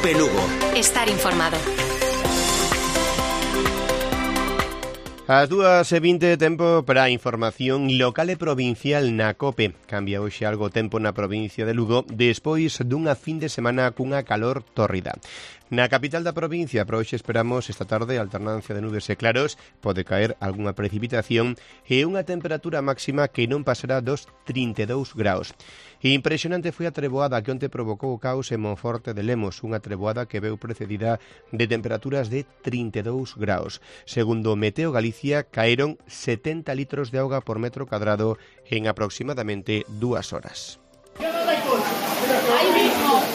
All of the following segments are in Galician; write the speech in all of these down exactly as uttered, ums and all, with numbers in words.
COPE Lugo. Estar informado. As dúas e vinte, tempo para a información local e provincial na COPE. Cambia hoxe algo o tempo na provincia de Lugo despois dunha fin de semana cunha calor tórrida. Na capital da provincia, para hoxe esperamos esta tarde alternancia de nubes e claros, pode caer algunha precipitación e unha temperatura máxima que non pasará dos trinta e dous graus. Impresionante foi a treboada que onte provocou o caos en Monforte de Lemos, unha treboada que veu precedida de temperaturas de trinta e dous graus. Segundo Meteo Galicia, caeron setenta litros de auga por metro cadrado en aproximadamente dúas horas. Ahí mismo.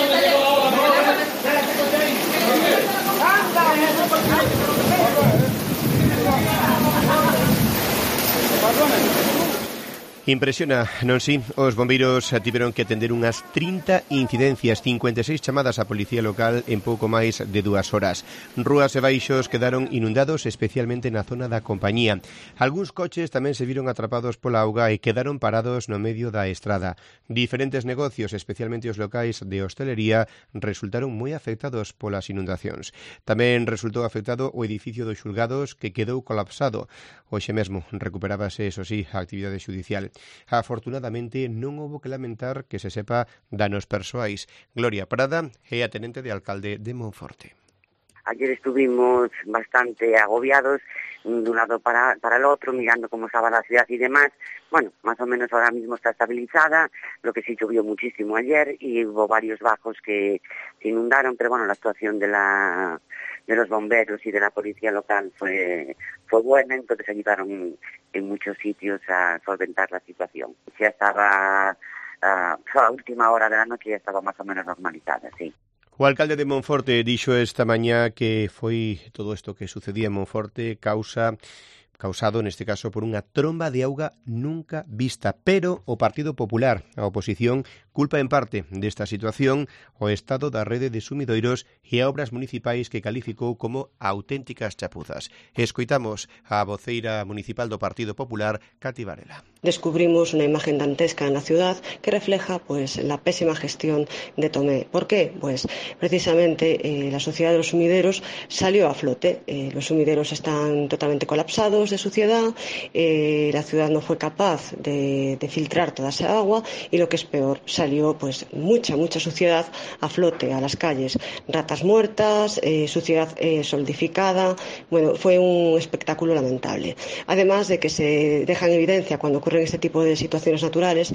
Impresiona, non si? Os bombeiros tiveron que atender unhas trinta incidencias, cincuenta e seis chamadas á policía local en pouco máis de dúas horas. Rúas e baixos quedaron inundados, especialmente na zona da compañía. Algúns coches tamén se viron atrapados pola auga e quedaron parados no medio da estrada. Diferentes negocios, especialmente os locais de hostelería, resultaron moi afectados polas inundacións. Tamén resultou afectado o edificio dos xulgados que quedou colapsado. Hoxe mesmo recuperábase, eso sí, a actividade xudicial. Afortunadamente non houbo que lamentar que se sepa danos persoais. Gloria Prada é a tenente de alcalde de Monforte. Ayer estuvimos bastante agobiados de un lado para, para el otro, mirando cómo estaba la ciudad y demás. Bueno, más o menos ahora mismo está estabilizada, lo que sí llovió muchísimo ayer y hubo varios bajos que se inundaron, pero bueno, la actuación de la de los bomberos y de la policía local fue fue buena, entonces ayudaron en muchos sitios a solventar la situación. Ya estaba, uh, a última hora de la noche ya estaba más o menos normalizada, sí. O alcalde de Monforte dixo esta mañá que foi todo isto que sucedía en Monforte causa causado neste caso por unha tromba de auga nunca vista, pero o Partido Popular, a oposición, culpa en parte desta situación o estado da rede de sumidoiros e a obras municipais que calificou como auténticas chapuzas. Escoitamos a voceira municipal do Partido Popular, Cati Varela. Descubrimos una imagen dantesca en la ciudad que refleja pues la pésima gestión de Tomé. ¿Por qué? Pues precisamente eh, la sociedad de los sumideros salió a flote. Eh, los sumideros están totalmente colapsados de suciedad, eh, la ciudad no fue capaz de, de filtrar toda esa agua y lo que es peor, salió pues mucha, mucha suciedad a flote a las calles. Ratas muertas, eh, suciedad eh, solidificada. Bueno, fue un espectáculo lamentable. Además de que se deja en evidencia cuando ocurren este tipo de situaciones naturales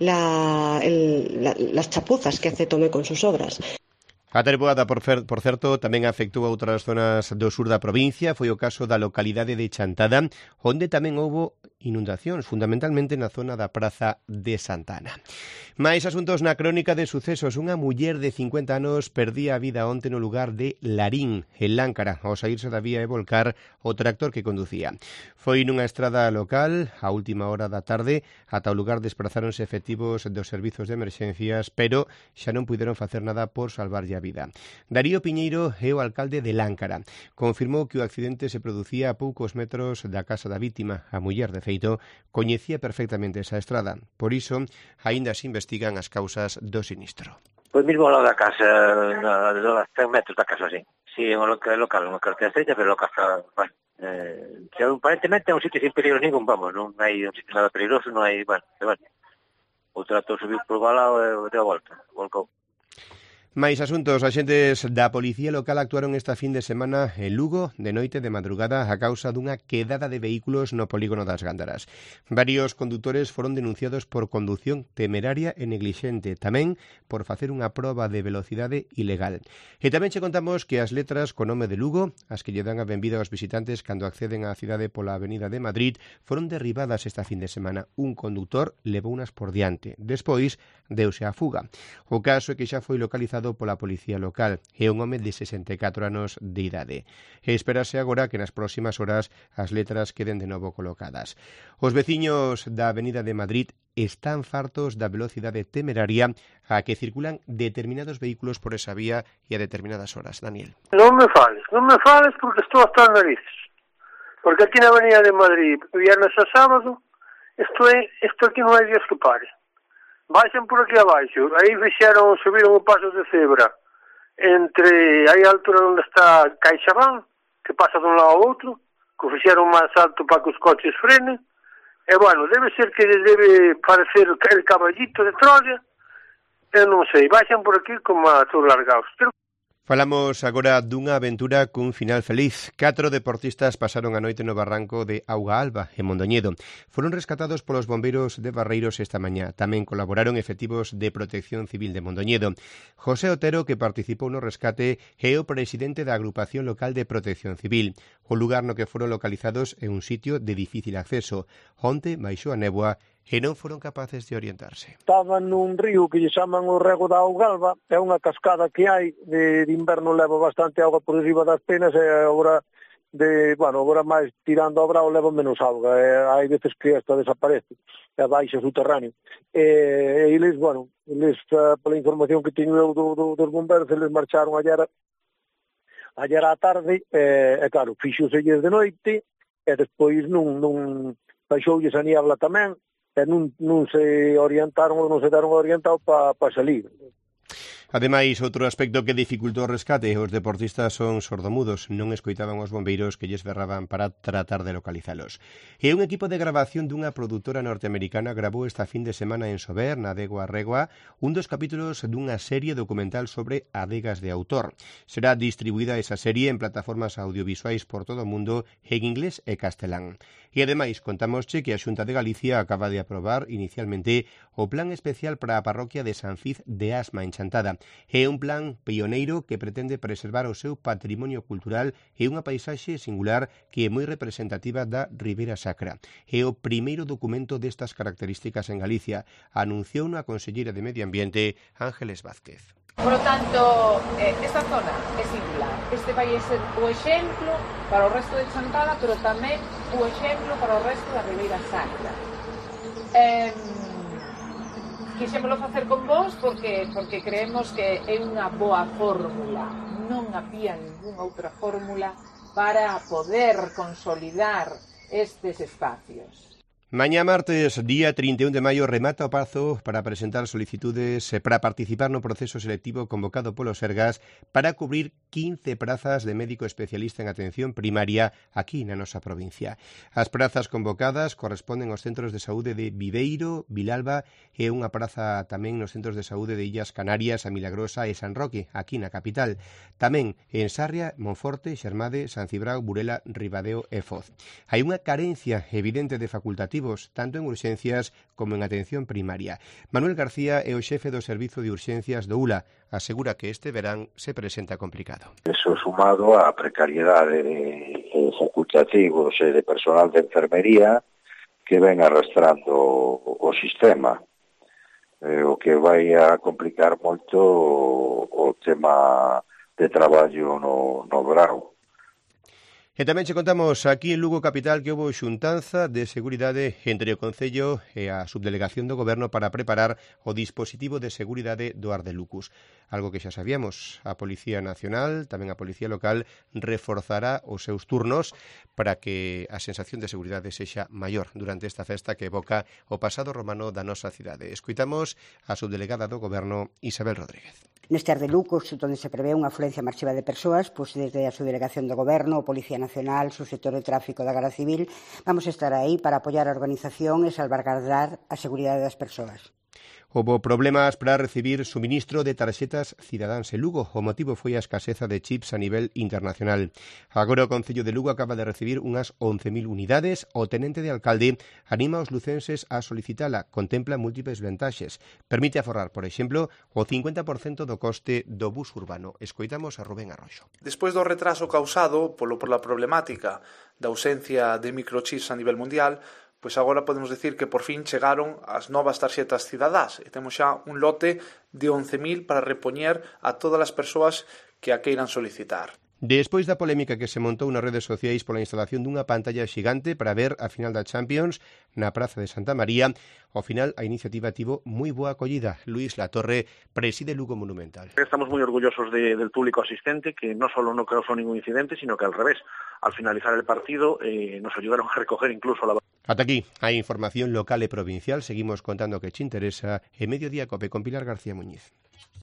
la, el, la, las chapuzas que hace Tomé con sus obras. A treboada, por, fer, por certo, tamén afectou a outras zonas do sur da provincia. Foi o caso da localidade de Chantada, onde tamén houbo inundacións, fundamentalmente na zona da Praza de Santana. Mais asuntos na crónica de sucesos. Unha muller de cincuenta anos perdía a vida onte no lugar de Larín, en Láncara, ao saírse da vía e volcar o tractor que conducía. Foi nunha estrada local, a última hora da tarde, ata o lugar desprazáronse efectivos dos servizos de emerxencias, pero xa non puideron facer nada por salvarlle a vida. Darío Piñeiro é o alcalde de Láncara. Confirmou que o accidente se producía a poucos metros da casa da vítima. A muller, de feito, coñecía perfectamente esa estrada. Por iso, aínda se investigan as causas do sinistro. Pois mismo ao lado da casa, a cen metros da casa, sí. Sí, é un local, local unha carretera estreita, pero local está... Bueno, eh, que aparentemente é un sitio sin peligro ningún, vamos, non hai un sitio nada peligroso, non hai... Bueno, bueno. O trato subiu por o balao e deu a volta, volcou. Mais asuntos, axentes da Policía Local actuaron esta fin de semana en Lugo de noite de madrugada a causa dunha quedada de vehículos no polígono das Gándaras. Varios condutores foron denunciados por condución temeraria e neglixente, tamén por facer unha proba de velocidade ilegal. E tamén che contamos que as letras co nome de Lugo, as que lle dan a benvida aos visitantes cando acceden á cidade pola Avenida de Madrid, foron derribadas esta fin de semana. Un condutor levounas por diante. Despois, deuse a fuga. O caso é que xa foi localizado pola policía local. É un home de sesenta e catro anos de idade. E espérase agora que nas próximas horas as letras queden de novo colocadas. Os veciños da Avenida de Madrid están fartos da velocidade temeraria a que circulan determinados vehículos por esa vía e a determinadas horas. Daniel. Non me fales, non me fales porque estou hasta as narices. Porque aquí na Avenida de Madrid, viernes a sábado, isto é, isto aquí non hai días que pare. Baixan por aquí abaixo, aí fixeron, subiron o paso de cebra entre aí a altura onde está CaixaBank, que pasa dun lado ao outro, que o fixeron máis alto para que os coches frenen, e, bueno, debe ser que debe parecer el caballito de Troya, eu non sei, baixan por aquí como a todos largados. Pero falamos agora dunha aventura cun final feliz. Catro deportistas pasaron a noite no barranco de Auga Alba, en Mondoñedo. Foron rescatados polos bombeiros de Barreiros esta mañá. Tamén colaboraron efectivos de Protección Civil de Mondoñedo. José Otero, que participou no rescate, é o presidente da agrupación local de Protección Civil. O lugar no que foron localizados é un sitio de difícil acceso. Onte baixou a néboa e non foron capaces de orientarse. Estaban nun río que lle chaman o Rego da Augalba, é unha cascada que hai, de, de inverno leva bastante auga por riba das penas, e agora, de, bueno, agora máis tirando a brao leva menos auga, e hai veces que esta desaparece, e baixa subterráneo. E, e eles, bueno, eles, uh, pola información que teño eu do, do, dos bomberos, eles marcharon ayer, ayer á tarde, e, e claro, fixoselles de noite, e despois non, non baixoulles a niebla tamén, e non, non se orientaron ou non se deron orientado para pa salir. Ademais, outro aspecto que dificultou o rescate, os deportistas son sordomudos, non escoitaban os bombeiros que lles berraban para tratar de localizalos. E un equipo de grabación dunha produtora norteamericana grabou esta fin de semana en Sober, na Adegua Regua, un dos capítulos dunha serie documental sobre adegas de autor. Será distribuída esa serie en plataformas audiovisuais por todo o mundo en inglés e castelán. E ademais, contámosche que a Xunta de Galicia acaba de aprobar inicialmente o plan especial para a parroquia de San Fiz de Asma, en Chantada. É un plan pioneiro que pretende preservar o seu patrimonio cultural e unha paisaxe singular que é moi representativa da Ribeira Sacra. É o primeiro documento destas características en Galicia, anunciou a conselleira de Medio Ambiente, Ángeles Vázquez. Por lo tanto, eh, esta zona é singular. Este vai ser o exemplo para o resto de Chantada, pero tamén o exemplo para o resto da Ribeira Sacra. Eh, Quixémolo facer con vos porque, porque creemos que é unha boa fórmula. Non había ninguna outra fórmula para poder consolidar estes espacios. Mañá martes, día trinta e un de maio, remata o prazo para presentar solicitudes para participar no proceso selectivo convocado polo Sergas para cubrir quince prazas de médico especialista en atención primaria aquí na nosa provincia. As prazas convocadas corresponden aos centros de saúde de Viveiro, Vilalba e unha praza tamén nos centros de saúde de Illas Canarias, a Milagrosa e San Roque, aquí na capital. Tamén en Sarria, Monforte, Xermade, San Cibrao, Burela, Ribadeo e Foz. Hai unha carencia evidente de facultativos tanto en urxencias como en atención primaria. Manuel García é o xefe do Servizo de Urxencias do U L A. Asegura que este verán se presenta complicado. Eso sumado á precariedade de facultativos e de personal de enfermería que ven arrastrando o sistema, eh, o que vai a complicar moito o tema de traballo no, no verão. E tamén che contamos aquí en Lugo Capital que houve xuntanza de seguridade entre o Concello e a Subdelegación do Goberno para preparar o dispositivo de seguridade do Ardelucus. Algo que xa sabíamos, a Policía Nacional, tamén a Policía Local, reforzará os seus turnos para que a sensación de seguridade sexa maior durante esta festa que evoca o pasado romano da nosa cidade. Escoitamos a subdelegada do Goberno, Isabel Rodríguez. Neste Ardelucus, onde se prevé unha afluencia masiva de persoas, pois desde a Subdelegación do Goberno, o Policía Nacional, o sector de tráfico da Garda Civil, vamos a estar aí para apoiar a organización e salvaguardar a seguridade das persoas. Houbo problemas para recibir suministro de tarxetas cidadáns en Lugo. O motivo foi a escaseza de chips a nivel internacional. Agora o Concello de Lugo acaba de recibir unhas once mil unidades. O tenente de alcalde anima os lucenses a solicitala. Contempla múltiples vantaxes. Permite aforrar, por exemplo, o cincuenta por cento do coste do bus urbano. Escoitamos a Rubén Arroxo. Despois do retraso causado polo por la problemática da ausencia de microchips a nivel mundial, pois agora podemos decir que por fin chegaron as novas tarxetas cidadás e temos xa un lote de once mil para repoñer a todas as persoas que a queiran solicitar. Despois da polémica que se montou nas redes sociais pola instalación dunha pantalla xigante para ver a final da Champions na Praza de Santa María, ao final a iniciativa tivo moi boa acollida. Luís Latorre preside Lugo Monumental. Estamos moi orgullosos de, del público asistente, que non solo non causó ningún incidente, sino que al revés, al finalizar el partido eh, nos ayudaron a recoger incluso la... Ata aquí a información local e provincial. Seguimos contando que che interesa en Mediodía Cope con Pilar García Muñiz.